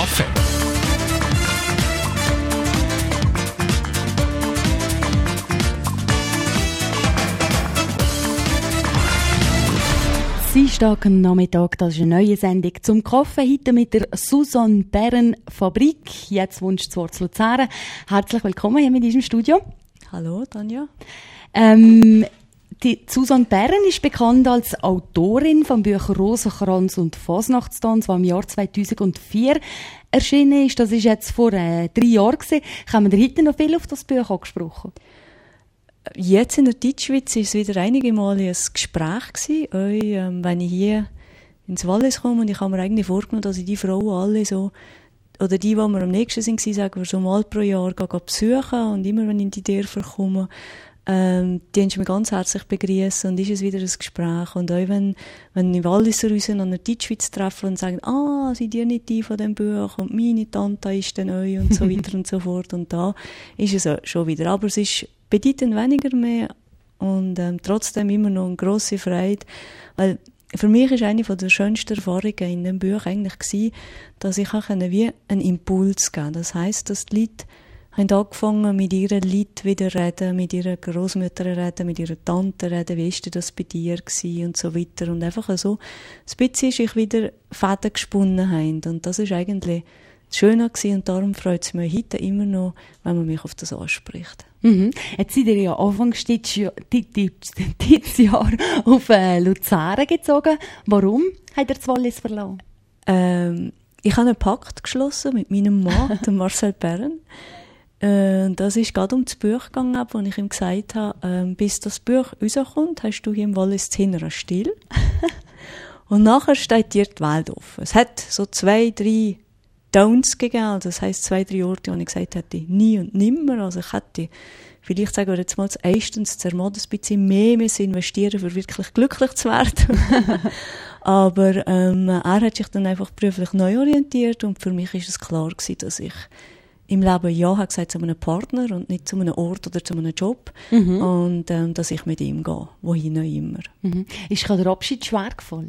Kaffee. Dienstag am Nachmittag, das ist eine neue Sendung zum Kaffee. Heute mit der Susanne Bären Fabrik. Jetzt wünscht das Wort Luzern. Herzlich willkommen hier mit diesem Studio. Hallo, Tanja. Die Susanne Bären ist bekannt als Autorin vom Bücher Rosenkranz und Fasnachtstanz, das im Jahr 2004 erschienen ist. Das ist jetzt vor 3 Jahren gewesen. Haben wir heute noch viel auf das Buch angesprochen? Jetzt in der Deutschschweiz war es wieder einige Male ein Gespräch gewesen. Wenn ich hier ins Wallis komme und ich habe mir eigentlich vorgenommen, dass ich die Frauen alle so, oder die wir am nächsten sind, sagen wir so mal pro Jahr besuchen und immer, wenn ich in die Dörfer komme, die haben mich ganz herzlich begrüßen und ist es wieder ein Gespräch. Und auch wenn die Walliser uns an der Deutschschweiz treffen und sagen, seid ihr nicht die von dem Buch und meine Tante ist dann euch und so weiter und so fort. Und da ist es schon wieder. Aber es ist bedeutend weniger mehr und trotzdem immer noch eine grosse Freude. Weil für mich ist eine der schönsten Erfahrungen in dem Buch eigentlich gewesen, dass ich auch wie einen Impuls geben konnte. Das heisst, dass die Leute haben angefangen, mit ihren Leuten wieder reden, mit ihrer Großmutter reden, mit ihrer Tante reden, wie ist denn das bei dir gewesen und so weiter. Und einfach so, ein bisschen sich wieder Fäden gesponnen haben. Und das ist eigentlich das Schöne gewesen und darum freut es mich heute immer noch, wenn man mich auf das anspricht. Mhm. Jetzt seid ihr ja anfangs dieses Jahr auf Luzern gezogen. Warum habt ihr das Wallis verlassen? Ich habe einen Pakt geschlossen mit meinem Mann, dem Marcel Bären. Das ist gerade um das Buch gegangen, wo ich ihm gesagt habe, bis das Buch rauskommt, hast du hier im Wallis das Innere still. Und nachher steht dir die Welt offen. Es hat so 2, 3 Don'ts gegeben, also das heisst 2, 3 Orte, wo ich gesagt hätte, nie und nimmer. Also ich hätte vielleicht, sagen wir jetzt mal, erstens ein bisschen mehr investieren, für wirklich glücklich zu werden. Aber er hat sich dann einfach beruflich neu orientiert und für mich ist es klar gewesen, dass ich im Leben Ja habe gesagt zu einem Partner und nicht zu einem Ort oder zu einem Job. Mhm. Und dass ich mit ihm gehe, wohin auch immer. Mhm. Ist der Abschied schwer gefallen?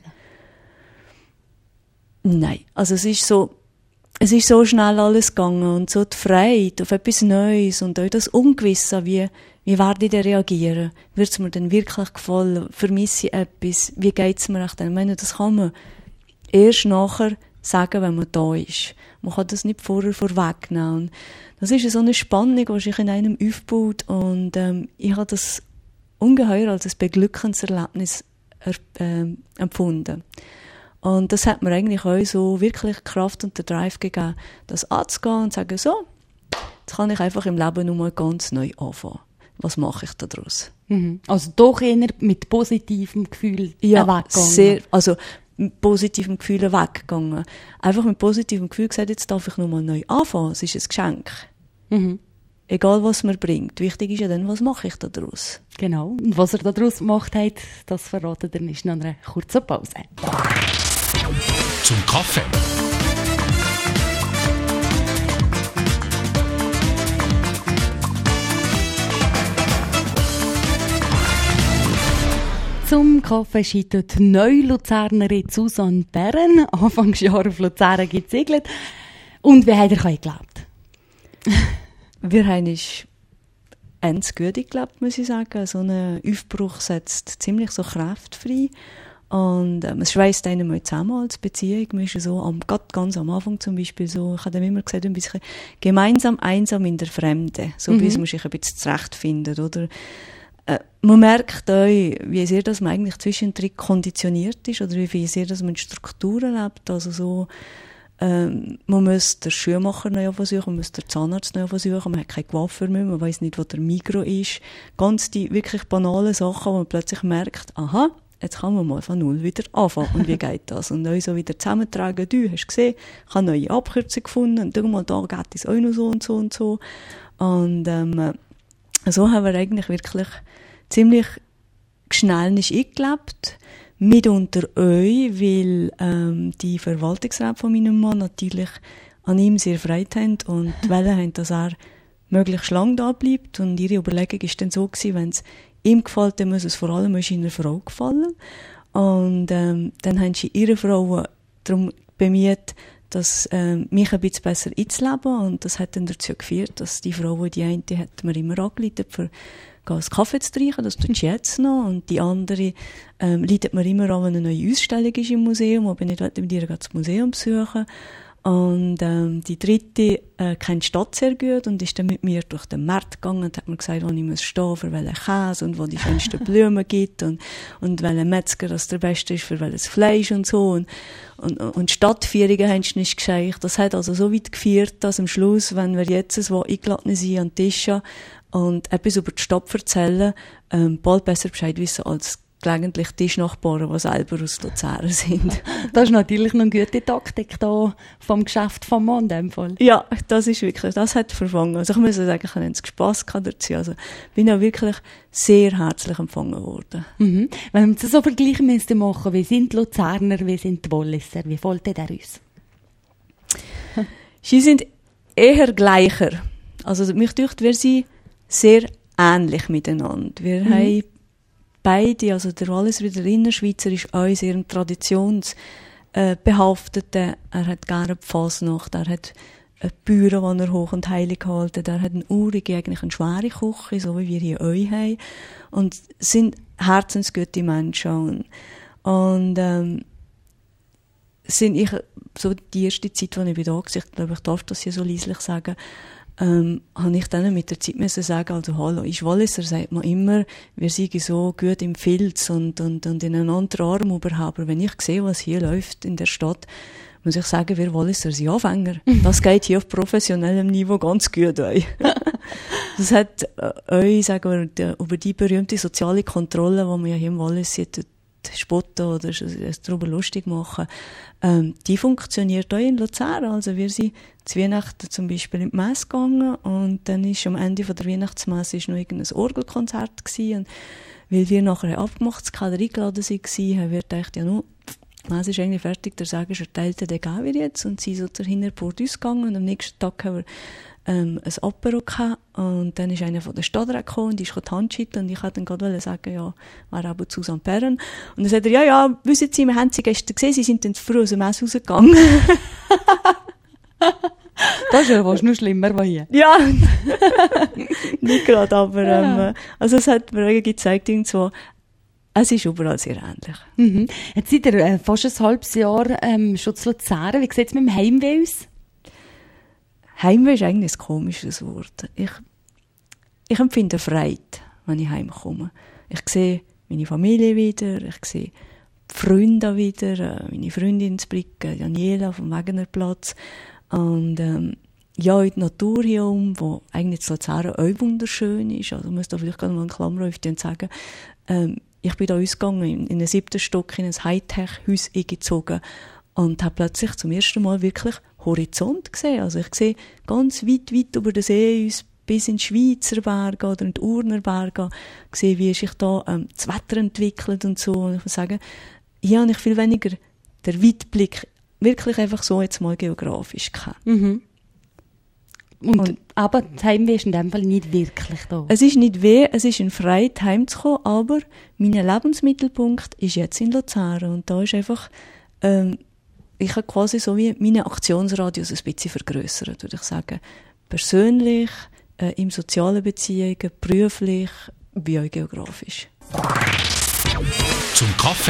Nein, also es ist so schnell alles gegangen und so die Freude auf etwas Neues und auch das Ungewisse, wie werde ich denn reagieren? Wird es mir denn wirklich gefallen? Vermisse ich etwas? Wie geht es mir echt? Ich meine, das kann man erst nachher sagen, wenn man da ist. Man kann das nicht vorwegnehmen. Und das ist so eine Spannung, die sich in einem aufbaut und ich habe das ungeheuer als ein beglückendes Erlebnis empfunden. Und das hat mir eigentlich auch so wirklich Kraft und den Drive gegeben, das anzugehen und zu sagen, so, jetzt kann ich einfach im Leben nochmal ganz neu anfangen. Was mache ich da draus? Mhm. Also doch eher mit positivem Gefühl weggegangen? Ja, also mit positivem Gefühl weggegangen. Einfach mit positivem Gefühl gesagt, jetzt darf ich nochmal neu anfangen. Es ist ein Geschenk. Mhm. Egal, was man bringt. Wichtig ist ja dann, was mache ich da draus? Genau. Und was er da draus gemacht hat, das verratet er nicht nach einer kurzen Pause. Zum Kaffee. Zum Kaffee scheitert die Neu-Luzernerin Susanne Bären, Anfangsjahr auf Luzern gezegelt. Und wie habt ihr geglaubt? Wir haben ganz gut geglaubt, muss ich sagen. So ein Aufbruch setzt ziemlich so Kräfte frei. Und es schweißt einen mal zusammen als Beziehung. Man ist so ganz am Anfang zum Beispiel so, ich habe immer gesagt, ein bisschen gemeinsam einsam in der Fremde. So bis man sich ein bisschen zurechtfindet, oder? Man merkt auch, wie sehr dass man eigentlich zwischendrin konditioniert ist, oder wie sehr dass man Strukturen lebt. Also so, man muss den Schuhmacher neu versuchen, man muss den Zahnarzt neu versuchen, man hat keine Coiffeur mehr, man weiss nicht, wo der Migro ist. Ganz die wirklich banalen Sachen, wo man plötzlich merkt, aha, jetzt kann man mal von null wieder anfangen. Und wie geht das? Und auch so wieder zusammentragen. Du hast gesehen, ich habe neue Abkürzung gefunden. Und schau mal, da geht es auch noch so und so und so. Und so haben wir eigentlich wirklich ziemlich schnell nicht eingelebt. Mitunter euch, weil die Verwaltungsräte von meinem Mann natürlich an ihm sehr Freude haben und wollen haben, dass er möglichst lang da bleibt. Und ihre Überlegung war dann so gewesen, wenn es ihm gefällt, dann muss es vor allem seiner Frau gefallen. Und dann haben sie ihre Frau darum bemüht, das mich ein bisschen besser einzuleben. Und das hat dann dazu geführt, dass die Frau, die eine hat mir immer angeleitet, für einen Kaffee zu trinken, das tut sie jetzt noch. Und die andere leitet mir immer an, wenn eine neue Ausstellung ist im Museum, ob ich nicht mit ihr das Museum besuchen. Und die dritte kennt die Stadt sehr gut und ist dann mit mir durch den Markt gegangen und hat mir gesagt, wo ich muss stehen, für welchen Käse und wo die schönsten Blumen gibt und welcher Metzger das der beste ist für welches Fleisch und so. Und Stadtführungen haben sie nicht gescheit. Das hat also so weit geführt, dass am Schluss, wenn wir jetzt so eingeladen sind an den Tisch und etwas über die Stadt erzählen, bald besser Bescheid wissen als gelegentlich Tischnachbarn, die selber aus Luzern sind. Das ist natürlich noch eine gute Taktik da vom Geschäft vom Mann in dem Fall. Ja, das ist wirklich, das hat verfangen. Also ich muss sagen, ich habe Spass gehabt dazu. Also bin auch wirklich sehr herzlich empfangen worden. Mhm. Wenn wir das so vergleichen müssten machen, wie sind die Luzerner, wie sind die Walliser, wie folgt der uns? Sie sind eher gleicher. Also mich dünkt, wir sind sehr ähnlich miteinander. Wir haben beide, also der Walliser wie der Innerschweizer ist auch sehr traditionsbehaftet. Er hat gerne die Fasnacht, er hat Bäuer, die er hoch und heilig halten, er hat eine urige, eigentlich eine schwere Küche, so wie wir hier euch haben. Und sind herzensgute Menschen. Und sind ich, so die erste Zeit, als ich da war, ich glaube, ich darf das hier so leislich sagen, habe ich dann mit der Zeit müssen sagen, also hallo, ist Walliser, sagt man immer, wir sind so gut im Filz und in einen anderen Arm überhaupt. Aber wenn ich sehe, was hier läuft in der Stadt, muss ich sagen, wir Walliser sind Anfänger. Das geht hier auf professionellem Niveau ganz gut ein. Das hat euch, sagen wir, über die berühmte soziale Kontrolle, die man ja hier im Wallis sieht, spotten oder es darüber lustig machen, die funktioniert auch in Luzern. Also wir sind zu Weihnachten zum Beispiel in die Messe gegangen und dann ist am Ende von der Weihnachtsmesse noch irgendein Orgelkonzert gewesen. Und weil wir nachher ein Abgemachtskader eingeladen waren, haben wir gedacht, ja no, die Messe ist eigentlich fertig, der Segen ist erteilt, den gehen wir jetzt. Und sie sind so zur Hinterport ausgegangen und am nächsten Tag haben wir ein Apero gehabt und dann ist einer von der Stadtrat gekommen und ist die Hand schütteln und ich wollte dann gerade sagen, ja, war ab und zu St. Bern. Und dann sagt er, ja, wissen Sie, wir haben Sie gestern gesehen, Sie sind dann zu früh aus dem Messe rausgegangen. Das ist ja fast noch schlimmer als hier. Ja, nicht gerade, aber also es hat mir irgendwie gezeigt, irgendwo, es ist überall sehr ähnlich. Mhm. Jetzt seid ihr fast ein halbes Jahr schon zu Luzern. Wie sieht es mit dem Heimweh aus? Heimweh ist eigentlich ein komisches Wort. Ich empfinde Freude, wenn ich heimkomme. Ich sehe meine Familie wieder, ich sehe die Freunde wieder, meine Freundin zu blicken, Daniela vom Wegenerplatz. Und ja, in die Natur hier wo eigentlich in Luzern auch wunderschön ist. Also ich muss da vielleicht gerade mal eine Klammer öffnen und sagen, ich bin da ausgegangen, in einen 7. Stock, in ein Hightech-Haus eingezogen und habe plötzlich zum ersten Mal wirklich Horizont gesehen. Also ich sehe ganz weit über den See bis in die Schweizer Berge oder in die Urner Berge, sehe, wie sich da das Wetter entwickelt und so. Und ich muss sagen, hier habe ich viel weniger den Weitblick wirklich einfach so jetzt mal geografisch gehabt. Mhm. Und aber das Heimweh ist in dem Fall nicht wirklich da. Es ist nicht weh, es ist eine Freude, heimzukommen, aber mein Lebensmittelpunkt ist jetzt in Luzern und da ist einfach ich habe quasi so wie meine Aktionsradius ein bisschen vergrössert, würde ich sagen. Persönlich, im sozialen Beziehungen, beruflich, wie auch geografisch. Zum Kaffee.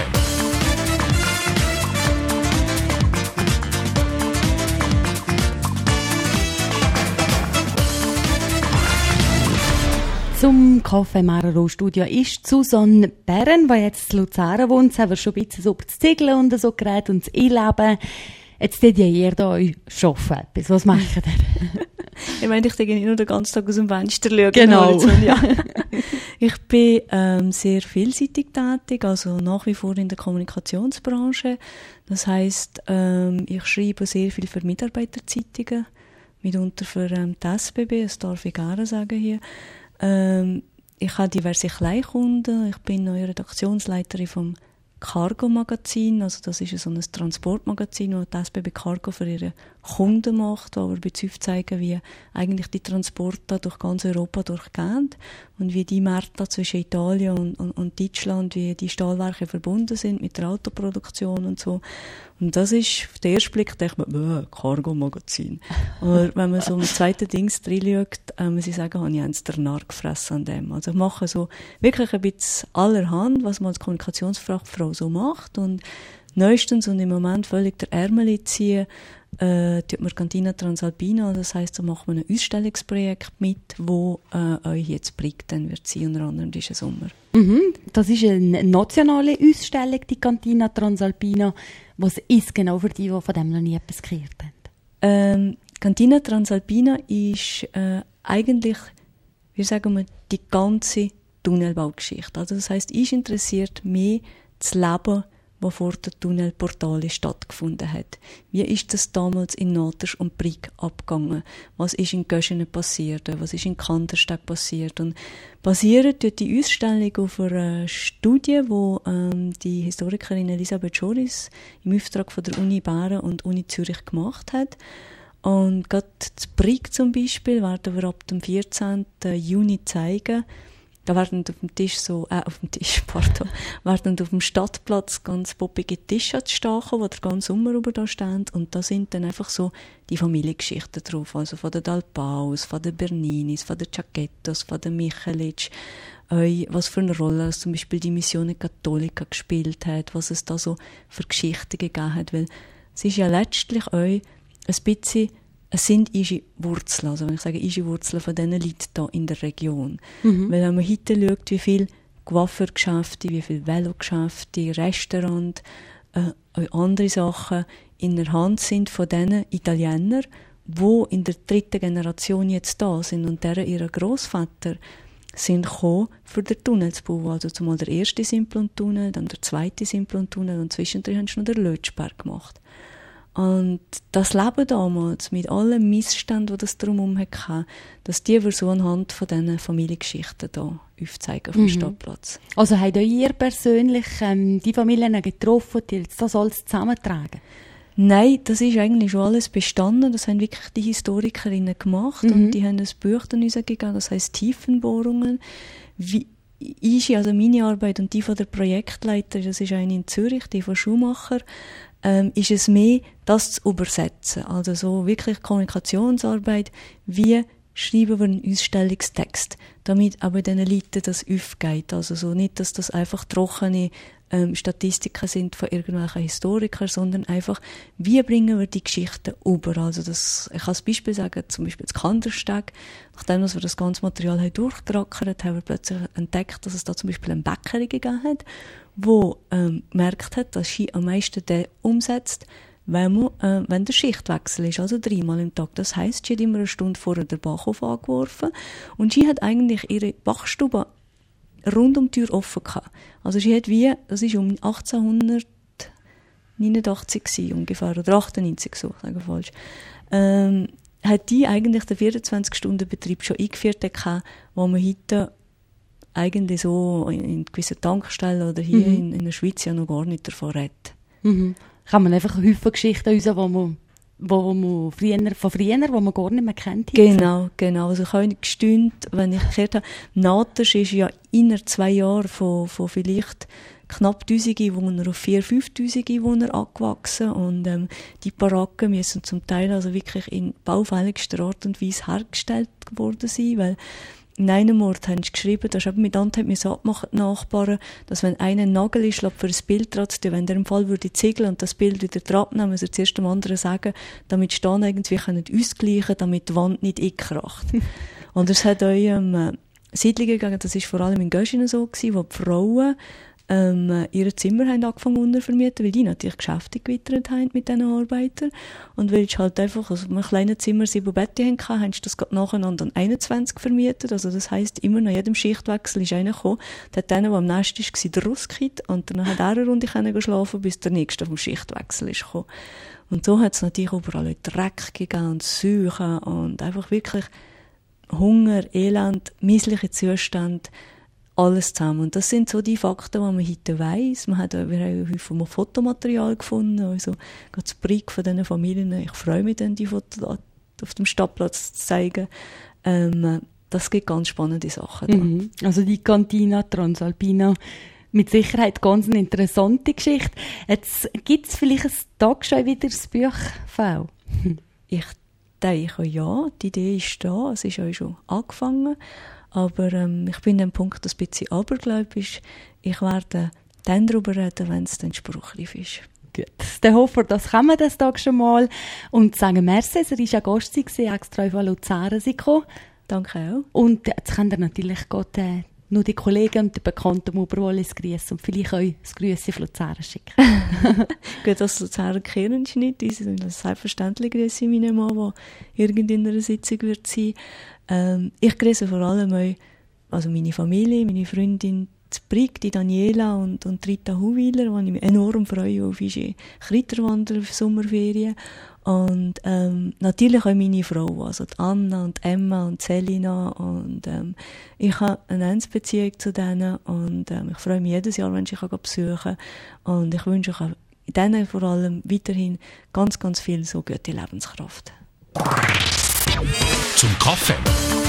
Zum Kaffee Mararo Studio ist Susanne Bern, die jetzt in Luzern wohnt. Sie haben schon ein bisschen so über das Ziegeln und so geredet und das Einleben. Jetzt seht ihr da euch arbeiten. Was macht ihr? Ich meine, ich denke nicht nur den ganzen Tag aus dem Fenster schauen. Genau. Ja. Ich bin sehr vielseitig tätig, also nach wie vor in der Kommunikationsbranche. Das heisst, ich schreibe sehr viel für Mitarbeiterzeitungen, mitunter für die SBB, das darf ich gerne sagen hier. Ich habe diverse Kleinkunden. Ich bin neue Redaktionsleiterin vom Cargo-Magazin. Also das ist so ein Transportmagazin, das die SBB Cargo für ihre Kunden macht, wo wir bei zeigen, wie eigentlich die Transporte durch ganz Europa durchgehen. und wie die Märkte zwischen Italien und Deutschland, wie die Stahlwerke verbunden sind mit der Autoproduktion und so. Und das ist, auf den ersten Blick denkt man, Cargo-Magazin. Aber wenn man so mit zweiten Dings reinschaut, muss ich sagen, habe ich eins der Narr gefressen an dem. Also ich mache so wirklich ein bisschen allerhand, was man als Kommunikationsfachfrau so macht, und neuestens und im Moment völlig der Ärmel ziehen, tut man Cantina Transalpina, das heisst, da macht man ein Ausstellungsprojekt mit, wo euch jetzt prägt, dann wird sie unter anderem diesen Sommer. Das ist eine nationale Ausstellung, die Cantina Transalpina. Was ist genau für die von dem noch nie etwas gehört haben? Cantina Transalpina ist eigentlich, wie sagen wir, die ganze Tunnelbaugeschichte. Also das heisst, ich interessiert mehr das Leben, was vor den Tunnelportalen stattgefunden hat. Wie ist das damals in Natas und Brig abgegangen? Was ist in Göschenen passiert? Was ist in Kandersteg passiert? Und basiert durch die Ausstellung auf einer Studie, wo die Historikerin Elisabeth Schoris im Auftrag von der Uni Bern und Uni Zürich gemacht hat. Und gerade das Brig zum Beispiel werden wir ab dem 14. Juni zeigen. Da werden auf dem Stadtplatz ganz poppige Tische stehen, die den ganzen Sommer über da stehen. Und da sind dann einfach so die Familiengeschichten drauf. Also von den Dalpaus, von den Berninis, von den Giacchettos, von den Michelic. Was für eine Rolle zum Beispiel die Missione Cattolica gespielt hat, was es da so für Geschichten gegeben hat. Weil es ist ja letztlich auch ein bisschen, es sind unsere Wurzeln, also wenn ich sage unsere Wurzeln von diesen Leuten hier in der Region. Weil wenn man heute schaut, wie viele Coiffeurgeschäfte, wie viele Velogeschäfte, Restaurants, andere Sachen in der Hand sind von diesen Italienern, die in der 3. Generation jetzt da sind und deren ihre Grossväter sind gekommen, für den Tunnel zu bauen. Also zumal der erste Simplon-Tunnel, dann der zweite Simplon-Tunnel und zwischendrin haben sie noch den Lötschberg gemacht. Und das Leben damals, mit allen Missständen, die das drumherum hatte, dass die wir so anhand von diesen Familiengeschichten hier aufzeigen auf dem Stadtplatz. Also habt ihr persönlich die Familien getroffen, die das alles zusammentragen? Nein, das ist eigentlich schon alles bestanden. Das haben wirklich die Historikerinnen gemacht und die haben ein Buch dann uns gegeben, das heisst Tiefenbohrungen. Also meine Arbeit und die von der Projektleiterin, das ist eine in Zürich, die von Schumacher, ist es mehr, das zu übersetzen. Also so wirklich Kommunikationsarbeit, wie schreiben wir einen Ausstellungstext, damit aber den Leuten das aufgeht. Also so nicht, dass das einfach trockene Statistiken sind von irgendwelchen Historikern, sondern einfach, wie bringen wir die Geschichten über? Also das, ich kann als Beispiel sagen, zum Beispiel das Kandersteg. Nachdem wir das ganze Material durchgetrackert haben wir plötzlich entdeckt, dass es da zum Beispiel eine Bäckerei gegeben hat, wo gemerkt hat, dass Ski am meisten den umsetzt, wenn der Schichtwechsel ist, also 3-mal im Tag. Das heisst, sie hat immer eine Stunde vorher den Backofen angeworfen und sie hat eigentlich ihre Backstube rund um die Tür offen gehabt. Also sie hat das ist um 1889 gewesen, ungefähr, oder 98, so, ich sage falsch, hat die eigentlich den 24-Stunden-Betrieb schon eingeführt gehabt, wo man heute eigentlich so in gewissen Tankstellen oder hier in der Schweiz ja noch gar nicht davon redet. Kann man einfach Haufen Geschichten raus, wo man früher, wo man gar nicht mehr kennt. Genau. Also ich habe gestaunt, wenn ich gehört habe, Natas ist ja innerhalb 2 Jahren von vielleicht knapp 1000 Einwohner auf 4.000, 5.000 Einwohner angewachsen und die Baracken müssen zum Teil also wirklich in baufälligster Art und Weise hergestellt worden sein, weil in einem Ort haben sie geschrieben, dass eben miteinander abmachen, die Nachbarn, dass wenn einer einen Nagel einschlägt für ein Bild dran zu tun, wenn der im Fall würde ziegeln und das Bild wieder dran nehmen, muss er zuerst dem anderen sagen, damit sie dann irgendwie ausgleichen können, damit die Wand nicht einkracht. Und es hat auch Siedlungen gegeben, das war vor allem in Göschenen so gewesen, wo die Frauen ihre Zimmer haben angefangen untervermieten, weil die natürlich Geschäfte gewittert haben mit diesen Arbeitern. Und weil sie halt einfach aus einem kleinen Zimmer 7 Betten hatten, haben sie das gerade nacheinander an 21 vermietet. Also das heisst, immer nach jedem Schichtwechsel ist einer gekommen, der hat den, der am Nest war, den rausgekippt und dann hat er eine Runde geschlafen, bis der Nächste vom Schichtwechsel ist gekommen. Und so hat es natürlich überall Dreck gegeben und Seuchen und einfach wirklich Hunger, Elend, missliche Zustände, alles zusammen. Und das sind so die Fakten, die man heute weiss. Wir haben häufig Fotomaterial gefunden, also gerade das Bericht von diesen Familien. Ich freue mich dann, die Fotos auf dem Stadtplatz zu zeigen. das gibt ganz spannende Sachen. Da. Also die Cantina Transalpina, mit Sicherheit ganz eine interessante Geschichte. Jetzt gibt es vielleicht ein Tag schon wieder das Buch. Ich denke, ja, die Idee ist da, es ist ja schon angefangen, aber ich bin an dem Punkt ein bisschen abergläubisch. Ich werde dann darüber reden, wenn es dann spruchreif ist. Gut, dann hoffen wir, das kommen das Tag schon mal und sagen merci, er war ja Gast, extra von Luzern gekommen. Danke auch. Und jetzt könnt ihr natürlich gerade nur die Kollegen und die Bekannten Oberwallis grüßen und vielleicht euch das Grüße von Luzern schicken. Gut, das Luzerner kennen sie nicht, die sind selbstverständlich grüße meinen Mann, der in einer Sitzung wird sein. Ich grüße vor allem euch, also meine Familie, meine Freundin, die Brig, die Daniela und Rita Huwiler, die ich mich enorm freue auf unsere Kletterwanderer für Sommerferien. Und natürlich auch meine Frau, also die Anna und Emma und Selina. Und ich habe eine enge Beziehung zu denen und ich freue mich jedes Jahr, wenn ich sie besuchen kann. Und ich wünsche euch denen vor allem weiterhin ganz, ganz viel so gute Lebenskraft. Zum Kaffee.